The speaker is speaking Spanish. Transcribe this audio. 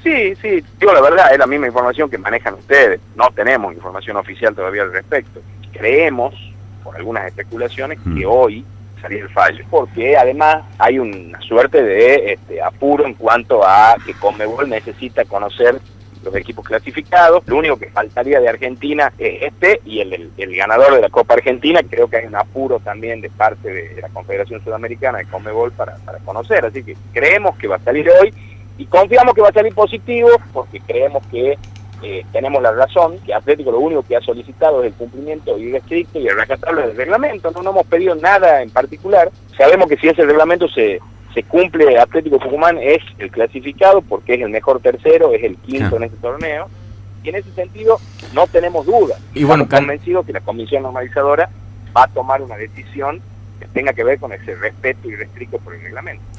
Sí, sí, digo la verdad, es la misma información que manejan ustedes. No tenemos información oficial todavía al respecto. Creemos, por algunas especulaciones, que hoy salía el fallo, porque además hay una suerte de apuro en cuanto a que Conmebol necesita conocer los equipos clasificados. Lo único que faltaría de Argentina es y el ganador de la Copa Argentina. Creo que hay un apuro también de parte de la Confederación Sudamericana de Conmebol para conocer, así que creemos que va a salir hoy y confiamos que va a salir positivo porque creemos que tenemos la razón, que Atlético lo único que ha solicitado es el cumplimiento irrestricto y el rescatable del reglamento. No hemos pedido nada en particular. Sabemos que si ese reglamento se cumple, Atlético Tucumán es el clasificado porque es el mejor tercero, es el quinto en este torneo, y en ese sentido no tenemos dudas. Y bueno, estamos convencidos que la comisión normalizadora va a tomar una decisión que tenga que ver con ese respeto irrestricto por el reglamento.